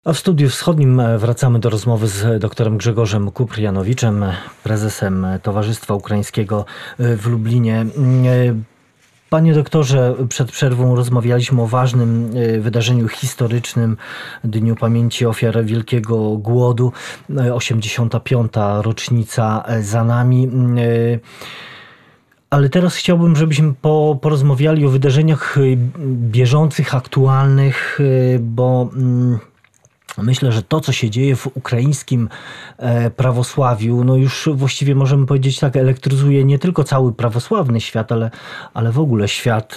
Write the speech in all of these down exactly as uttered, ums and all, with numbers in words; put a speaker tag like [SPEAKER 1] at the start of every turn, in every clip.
[SPEAKER 1] A w Studiu Wschodnim wracamy do rozmowy z doktorem Grzegorzem Kuprianowiczem, prezesem Towarzystwa Ukraińskiego w Lublinie. Panie doktorze, przed przerwą rozmawialiśmy o ważnym wydarzeniu historycznym, Dniu Pamięci Ofiar Wielkiego Głodu. osiemdziesiąta piąta rocznica za nami. Ale teraz chciałbym, żebyśmy po, porozmawiali o wydarzeniach bieżących, aktualnych, bo myślę, że to, co się dzieje w ukraińskim prawosławiu, no już właściwie możemy powiedzieć tak, elektryzuje nie tylko cały prawosławny świat, ale, ale w ogóle świat.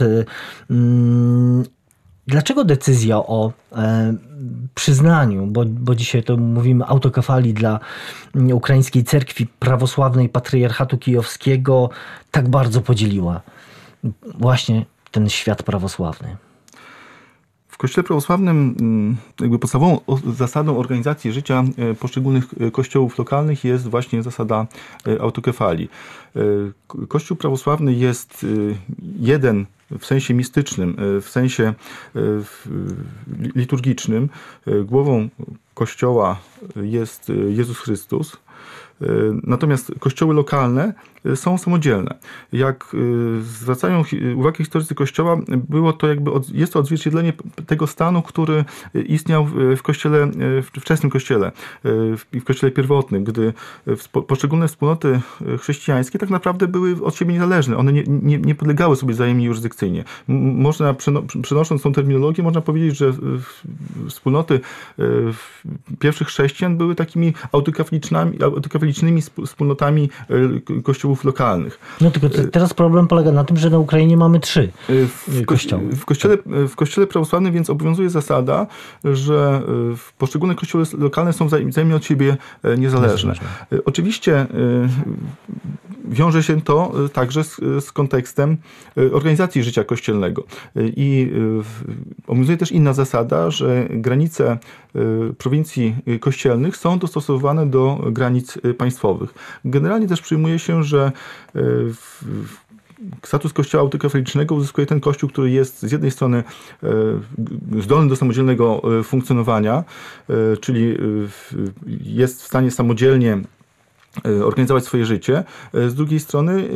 [SPEAKER 1] Dlaczego decyzja o przyznaniu, bo, bo dzisiaj to mówimy autokefalii dla Ukraińskiej Cerkwi Prawosławnej Patriarchatu Kijowskiego, tak bardzo podzieliła właśnie ten świat prawosławny?
[SPEAKER 2] W Kościele prawosławnym jakby podstawową zasadą organizacji życia poszczególnych kościołów lokalnych jest właśnie zasada autokefalii. Kościół prawosławny jest jeden w sensie mistycznym, w sensie liturgicznym. Głową Kościoła jest Jezus Chrystus. Natomiast kościoły lokalne są samodzielne. Jak zwracają uwagę historycy Kościoła, było to jakby, jest to odzwierciedlenie tego stanu, który istniał w kościele, w wczesnym kościele, w kościele pierwotnym, gdy poszczególne wspólnoty chrześcijańskie tak naprawdę były od siebie niezależne. One nie, nie, nie podlegały sobie wzajemnie jurysdykcyjnie. Można, przenosząc tą terminologię, można powiedzieć, że wspólnoty pierwszych chrześcijan były takimi autokefalicznymi, autokefalicznymi wspólnotami kościołów lokalnych.
[SPEAKER 1] No tylko teraz problem polega na tym, że na Ukrainie mamy trzy kościoły.
[SPEAKER 2] W kościele, w kościele prawosławnym więc obowiązuje zasada, że poszczególne kościoły lokalne są wzajemnie od siebie niezależne. niezależne. Oczywiście wiąże się to także z, z kontekstem organizacji życia kościelnego. I obowiązuje też inna zasada, że granice prowincji kościelnych są dostosowane do granic państwowych. Generalnie też przyjmuje się, że status kościoła autokefalicznego uzyskuje ten kościół, który jest z jednej strony zdolny do samodzielnego funkcjonowania, czyli jest w stanie samodzielnie organizować swoje życie, z drugiej strony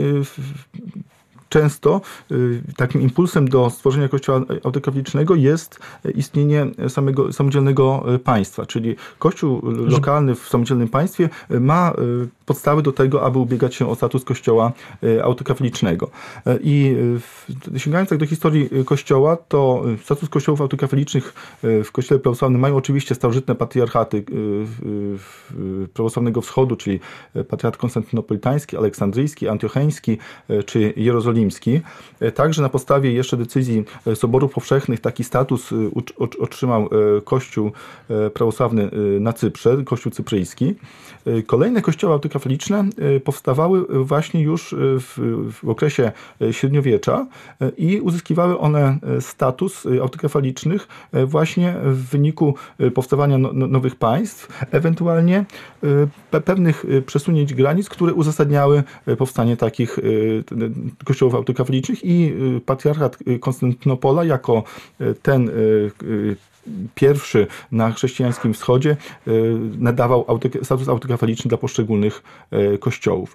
[SPEAKER 2] często takim impulsem do stworzenia kościoła autokefalicznego jest istnienie samego samodzielnego państwa, czyli kościół lokalny w samodzielnym państwie ma podstawy do tego, aby ubiegać się o status kościoła autokefalicznego. I sięgając tak do historii kościoła, to status kościołów autokefalicznych w kościele prawosławnym mają oczywiście starożytne patriarchaty prawosławnego wschodu, czyli patriarchat konstantynopolitański, aleksandryjski, antiocheński czy jerozolimski. Także na podstawie jeszcze decyzji Soborów Powszechnych taki status otrzymał Kościół prawosławny na Cyprze, Kościół cypryjski. Kolejne kościoły autokefaliczne powstawały właśnie już w, w okresie średniowiecza i uzyskiwały one status autokefalicznych właśnie w wyniku powstawania no, nowych państw, ewentualnie pewnych przesunięć granic, które uzasadniały powstanie takich kościołów autokefalicznych, i patriarchat Konstantynopola jako ten pierwszy na chrześcijańskim wschodzie nadawał status autokefaliczny dla poszczególnych kościołów.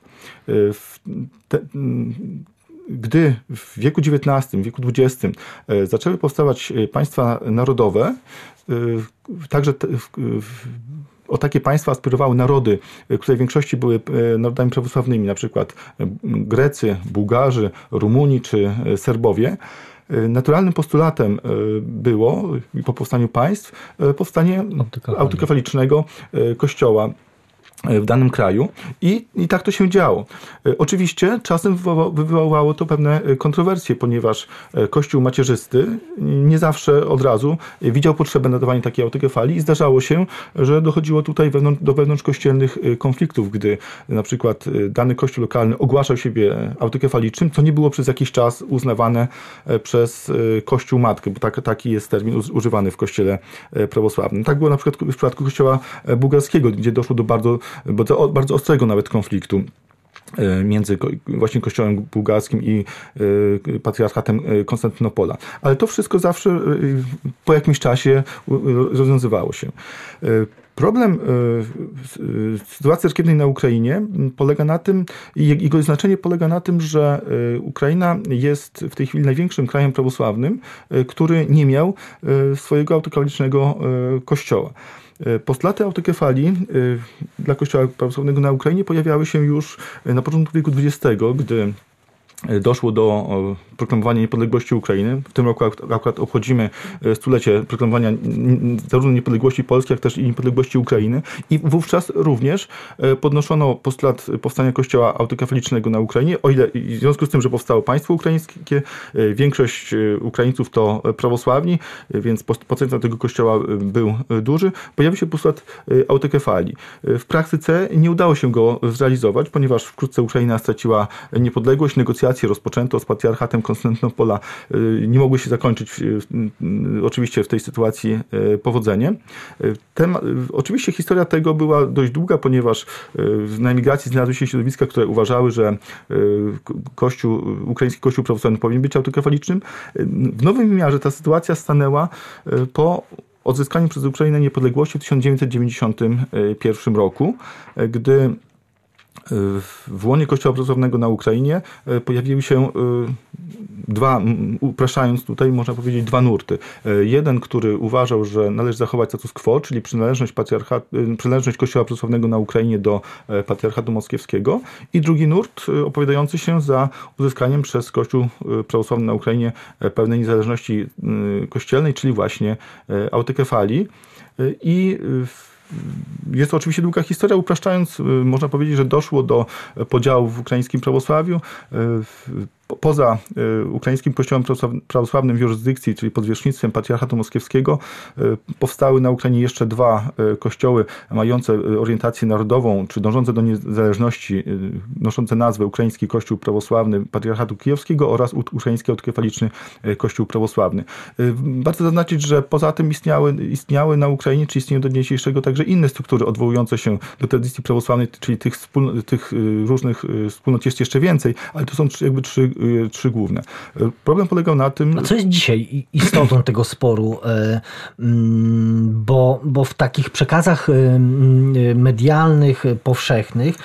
[SPEAKER 2] Te, gdy w wieku dziewiętnastym, w wieku dwudziestym zaczęły powstawać państwa narodowe, także te, o takie państwa aspirowały narody, które w większości były narodami prawosławnymi, na przykład Grecy, Bułgarzy, Rumuni czy Serbowie. Naturalnym postulatem było po powstaniu państw powstanie autokefalicznego kościoła w danym kraju i, i tak to się działo. Oczywiście czasem wywołało to pewne kontrowersje, ponieważ Kościół macierzysty nie zawsze od razu widział potrzebę nadawania takiej autokefalii i zdarzało się, że dochodziło tutaj wewnątrz, do wewnątrzkościelnych konfliktów, gdy na przykład dany kościół lokalny ogłaszał siebie autokefalicznym, co nie było przez jakiś czas uznawane przez Kościół matkę, bo tak, taki jest termin używany w Kościele prawosławnym. Tak było na przykład w przypadku Kościoła bułgarskiego, gdzie doszło do bardzo bardzo, bardzo ostrego nawet konfliktu między właśnie kościołem bułgarskim i patriarchatem Konstantynopola. Ale to wszystko zawsze po jakimś czasie rozwiązywało się. Problem sytuacji cerkiewnej na Ukrainie polega na tym, jego znaczenie polega na tym, że Ukraina jest w tej chwili największym krajem prawosławnym, który nie miał swojego autokefalicznego kościoła. Postulaty autokefalii dla Kościoła prawosławnego na Ukrainie pojawiały się już na początku wieku dwudziestego, gdy doszło do proklamowania niepodległości Ukrainy. W tym roku akurat obchodzimy stulecie proklamowania zarówno niepodległości Polski, jak też i niepodległości Ukrainy. I wówczas również podnoszono postulat powstania kościoła autokefalicznego na Ukrainie, o ile w związku z tym, że powstało państwo ukraińskie, większość Ukraińców to prawosławni, więc potencjał tego kościoła był duży, pojawił się postulat autokefalii. W praktyce nie udało się go zrealizować, ponieważ wkrótce Ukraina straciła niepodległość, negocjacje rozpoczęto z patriarchatem Konstantynopola nie mogły się zakończyć oczywiście w tej sytuacji powodzeniem. Tem, oczywiście historia tego była dość długa, ponieważ na emigracji znalazły się środowiska, które uważały, że kościół, ukraiński kościół prawosławny powinien być autokefalicznym. W nowym wymiarze ta sytuacja stanęła po odzyskaniu przez Ukrainę niepodległości w tysiąc dziewięćset dziewięćdziesiątym pierwszym roku, gdy w łonie Kościoła prawosławnego na Ukrainie pojawiły się dwa, upraszczając tutaj, można powiedzieć, dwa nurty. Jeden, który uważał, że należy zachować status quo, czyli przynależność, przynależność Kościoła prawosławnego na Ukrainie do patriarchatu moskiewskiego, i drugi nurt opowiadający się za uzyskaniem przez Kościół prawosławny na Ukrainie pełnej niezależności kościelnej, czyli właśnie autokefalii. I jest to oczywiście długa historia. Upraszczając, można powiedzieć, że doszło do podziału w ukraińskim prawosławiu. Poza ukraińskim kościołem prawosławnym w jurysdykcji, czyli pod zwierzchnictwem patriarchatu moskiewskiego, powstały na Ukrainie jeszcze dwa kościoły mające orientację narodową, czy dążące do niezależności, noszące nazwę Ukraiński Kościół Prawosławny Patriarchatu Kijowskiego oraz Ukraiński Autokefaliczny Kościół Prawosławny. Warto zaznaczyć, że poza tym istniały, istniały na Ukrainie, czy istnieją do dnia dzisiejszego, także inne struktury odwołujące się do tradycji prawosławnej, czyli tych, wspóln- tych różnych wspólnot jest jeszcze więcej, ale to są jakby trzy trzy główne. Problem polegał na tym...
[SPEAKER 1] A co jest dzisiaj istotą tego sporu? Bo, bo w takich przekazach medialnych, powszechnych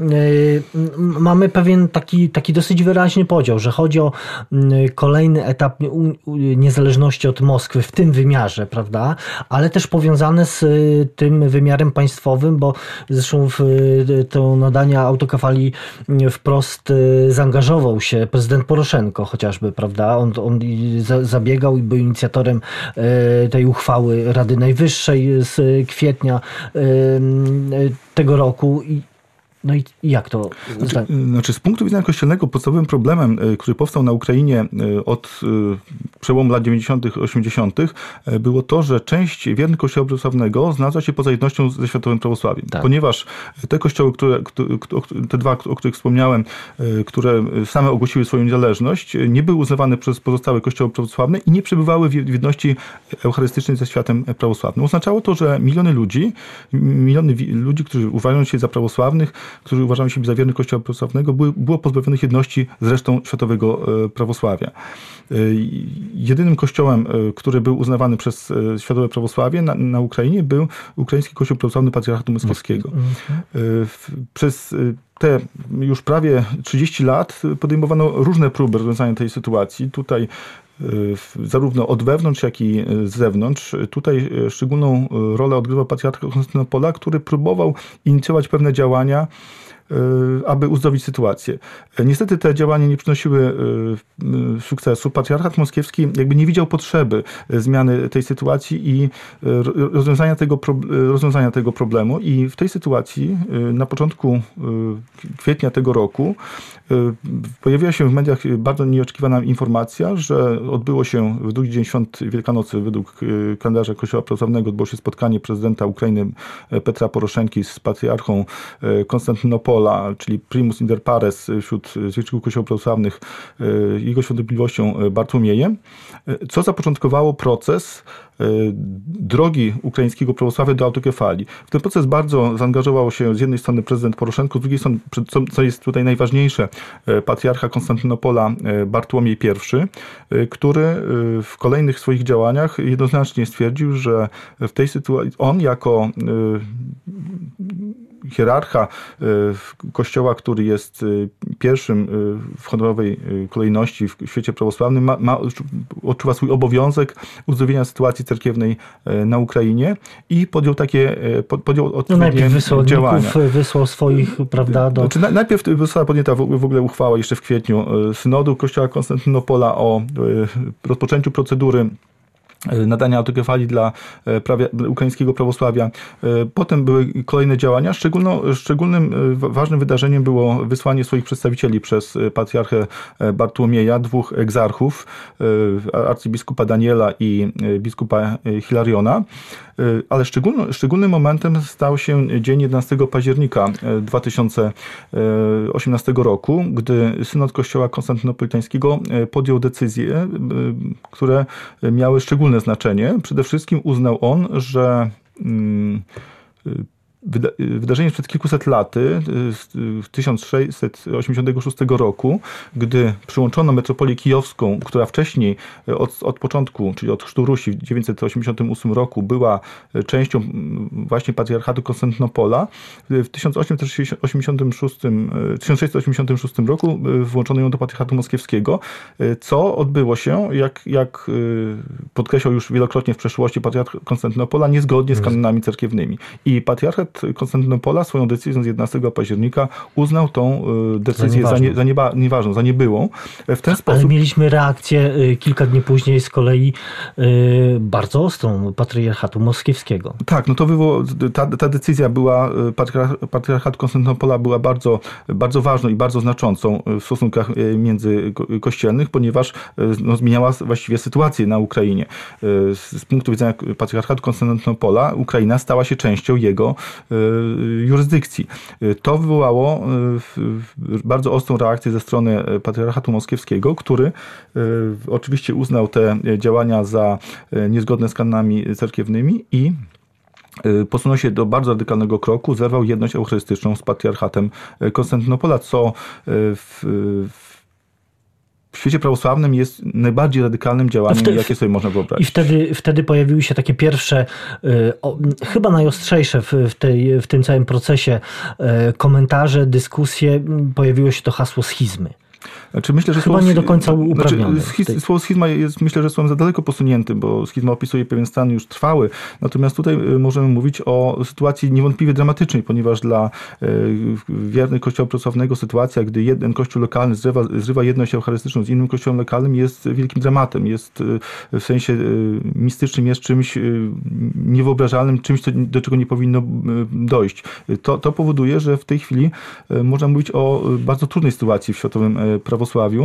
[SPEAKER 1] mamy pewien taki, taki dosyć wyraźny podział, że chodzi o kolejny etap niezależności od Moskwy w tym wymiarze, prawda? Ale też powiązane z tym wymiarem państwowym, bo zresztą w to nadania autokefalii wprost zaangażował się prezydent Poroszenko chociażby, prawda? On, on zabiegał i był inicjatorem tej uchwały Rady Najwyższej z kwietnia tego roku. I no i jak to?
[SPEAKER 2] Znaczy, znaczy z punktu widzenia kościelnego podstawowym problemem, który powstał na Ukrainie od przełomu lat dziewięćdziesiątych, osiemdziesiątych było to, że część wiernych Kościoła prawosławnego znalazła się poza jednością ze światowym prawosławiem. Tak. Ponieważ te kościoły, które, te dwa, o których wspomniałem, które same ogłosiły swoją niezależność, nie były uznawane przez pozostałe kościoły prawosławne i nie przebywały w jedności eucharystycznej ze światem prawosławnym. Oznaczało to, że miliony ludzi, miliony ludzi, którzy uważają się za prawosławnych, którzy uważają się za wiernych Kościoła prawosławnego, było, było pozbawionych jedności z resztą światowego prawosławia. Jedynym kościołem, który był uznawany przez światowe prawosławie na, na Ukrainie, był Ukraiński Kościół Prawosławny Patriarchatu Moskiewskiego. Przez te już prawie trzydzieści lat podejmowano różne próby rozwiązania tej sytuacji. Tutaj zarówno od wewnątrz, jak i z zewnątrz. Tutaj szczególną rolę odgrywał patriarcha Konstantynopola, który próbował inicjować pewne działania, aby uzdrowić sytuację. Niestety te działania nie przynosiły sukcesu. Patriarchat moskiewski jakby nie widział potrzeby zmiany tej sytuacji i rozwiązania tego, rozwiązania tego problemu. I w tej sytuacji na początku kwietnia tego roku pojawiła się w mediach bardzo nieoczekiwana informacja, że odbyło się w drugi dzień świąt Wielkanocy według kalendarza Kościoła Prawosławnego odbyło się spotkanie prezydenta Ukrainy Petra Poroszenki z patriarchą Konstantynopola Konstantynopola, czyli primus inter pares wśród zwierzchników kościołów prawosławnych, jego świątobliwością Bartłomiejem, co zapoczątkowało proces drogi ukraińskiego prawosławia do autokefalii. W ten proces bardzo zaangażował się z jednej strony prezydent Poroszenko, z drugiej strony, co jest tutaj najważniejsze, patriarcha Konstantynopola Bartłomiej I, który w kolejnych swoich działaniach jednoznacznie stwierdził, że w tej sytuacji on jako hierarcha kościoła, który jest pierwszym w honorowej kolejności w świecie prawosławnym, ma, ma, odczuwa swój obowiązek uzdrowienia sytuacji cerkiewnej na Ukrainie i podjął takie podjął odpowiednie
[SPEAKER 1] no
[SPEAKER 2] działania.
[SPEAKER 1] Wysłał swoich, prawda, do...
[SPEAKER 2] Znaczy, najpierw została podjęta w ogóle uchwała jeszcze w kwietniu synodu Kościoła Konstantynopola o rozpoczęciu procedury nadania autokefalii dla prawie, ukraińskiego prawosławia. Potem były kolejne działania. Szczególno, szczególnym ważnym wydarzeniem było wysłanie swoich przedstawicieli przez patriarchę Bartłomieja, dwóch egzarchów, arcybiskupa Daniela i biskupa Hilariona. Ale szczególno, szczególnym momentem stał się dzień jedenastego października dwa tysiące osiemnastego roku, gdy synod Kościoła Konstantynopolitańskiego podjął decyzje, które miały szczególne znaczenie. Przede wszystkim uznał on, że wydarzenie sprzed kilkuset laty, w tysiąc sześćset osiemdziesiątego szóstego roku, gdy przyłączono metropolię kijowską, która wcześniej od, od początku, czyli od chrztu Rusi w dziewięćset osiemdziesiątym ósmym roku była częścią właśnie patriarchatu Konstantynopola, w tysiąc osiemset osiemdziesiątym szóstym, tysiąc sześćset osiemdziesiątym szóstym roku włączono ją do patriarchatu moskiewskiego, co odbyło się, jak, jak podkreślał już wielokrotnie w przeszłości patriarchat Konstantynopola, niezgodnie z kanonami cerkiewnymi. I patriarchat Konstantynopola swoją decyzją z jedenastego października uznał tą decyzję za, nie, za nieba, nieważną, za niebyłą. W ten sposób...
[SPEAKER 1] Ale mieliśmy reakcję kilka dni później z kolei bardzo ostrą patriarchatu moskiewskiego.
[SPEAKER 2] Tak, no to wywołało, ta, ta decyzja była, patriarchatu Konstantynopola była bardzo, bardzo ważną i bardzo znaczącą w stosunkach międzykościelnych, ponieważ no, zmieniała właściwie sytuację na Ukrainie. Z punktu widzenia patriarchatu Konstantynopola Ukraina stała się częścią jego jurysdykcji. To wywołało bardzo ostrą reakcję ze strony patriarchatu moskiewskiego, który oczywiście uznał te działania za niezgodne z kanonami cerkiewnymi i posunął się do bardzo radykalnego kroku, zerwał jedność eucharystyczną z patriarchatem Konstantynopola, co w, w świecie prawosławnym jest najbardziej radykalnym działaniem, wtedy, jakie sobie można wyobrazić.
[SPEAKER 1] I wtedy, wtedy pojawiły się takie pierwsze, o, chyba najostrzejsze w, w, tej, w tym całym procesie komentarze, dyskusje, pojawiło się to hasło schizmy.
[SPEAKER 2] Znaczy, myślę, że
[SPEAKER 1] Chyba
[SPEAKER 2] słowo,
[SPEAKER 1] nie do końca uprawnione.
[SPEAKER 2] Znaczy, schiz, słowo schizma jest, myślę, że słowem za daleko posuniętym, bo schizma opisuje pewien stan już trwały. Natomiast tutaj możemy mówić o sytuacji niewątpliwie dramatycznej, ponieważ dla wiernych Kościoła prawosławnego sytuacja, gdy jeden kościół lokalny zrywa, zrywa jedność eucharystyczną z innym kościołem lokalnym, jest wielkim dramatem. Jest w sensie mistycznym, jest czymś niewyobrażalnym, czymś, do czego nie powinno dojść. To, to powoduje, że w tej chwili można mówić o bardzo trudnej sytuacji w światowym prawosławiu,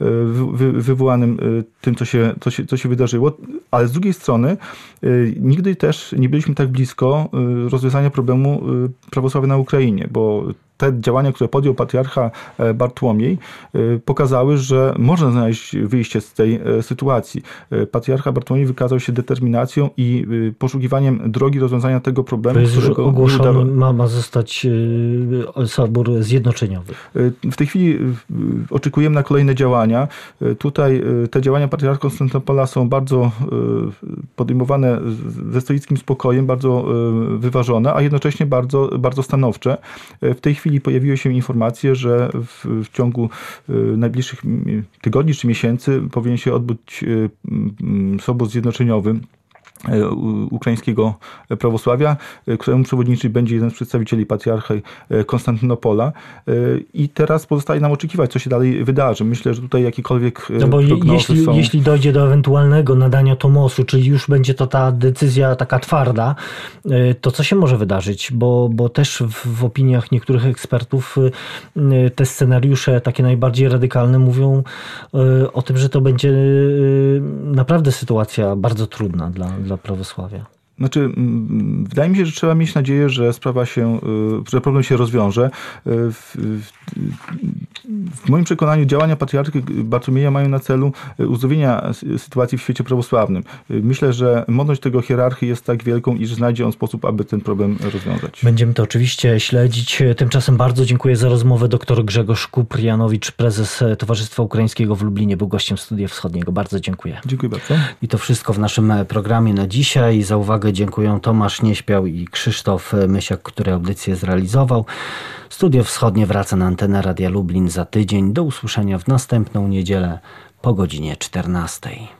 [SPEAKER 2] wywołanym tym, co się, co się, co się wydarzyło, ale z drugiej strony nigdy też nie byliśmy tak blisko rozwiązania problemu prawosławia na Ukrainie, bo te działania, które podjął patriarcha Bartłomiej, pokazały, że można znaleźć wyjście z tej sytuacji. Patriarcha Bartłomiej wykazał się determinacją i poszukiwaniem drogi rozwiązania tego problemu.
[SPEAKER 1] To jest już ogłoszony, ma, ma zostać sobór zjednoczeniowy.
[SPEAKER 2] W tej chwili oczekujemy na kolejne działania. Tutaj te działania patriarcha Konstantynopola są bardzo podejmowane ze stoickim spokojem, bardzo wyważone, a jednocześnie bardzo, bardzo stanowcze. W tej chwili pojawiły się informacje, że w, w ciągu najbliższych tygodni czy miesięcy powinien się odbyć sobór zjednoczeniowy ukraińskiego prawosławia, któremu przewodniczy będzie jeden z przedstawicieli patriarchy Konstantynopola. I teraz pozostaje nam oczekiwać, co się dalej wydarzy. Myślę, że tutaj jakiekolwiek
[SPEAKER 1] no bo
[SPEAKER 2] prognozy
[SPEAKER 1] jeśli,
[SPEAKER 2] są...
[SPEAKER 1] jeśli dojdzie do ewentualnego nadania tomosu, czyli już będzie to ta decyzja taka twarda, to co się może wydarzyć? Bo, bo też w, w opiniach niektórych ekspertów te scenariusze takie najbardziej radykalne mówią o tym, że to będzie naprawdę sytuacja bardzo trudna dla, dla prawosławia.
[SPEAKER 2] Znaczy, mm, wydaje mi się, że trzeba mieć nadzieję, że sprawa się, y, że problem się rozwiąże. Y, W, w, w moim przekonaniu działania patriarchy Bartłomieja mają na celu uzdrowienia s- sytuacji w świecie prawosławnym. Y, Myślę, że mądrość tego hierarchy jest tak wielką, iż znajdzie on sposób, aby ten problem rozwiązać.
[SPEAKER 1] Będziemy to oczywiście śledzić. Tymczasem bardzo dziękuję za rozmowę. Doktor Grzegorz Kupr-Janowicz, prezes Towarzystwa Ukraińskiego w Lublinie, był gościem Studia Wschodniego. Bardzo dziękuję.
[SPEAKER 2] Dziękuję bardzo.
[SPEAKER 1] I to wszystko w naszym programie na dzisiaj. Za uwagę dziękuję Tomasz Nieśpiał i Krzysztof Mysiak, który audycję zrealizował. Studio Wschodnie wraca na antenę Radia Lublin za tydzień. Do usłyszenia w następną niedzielę po godzinie czternastej.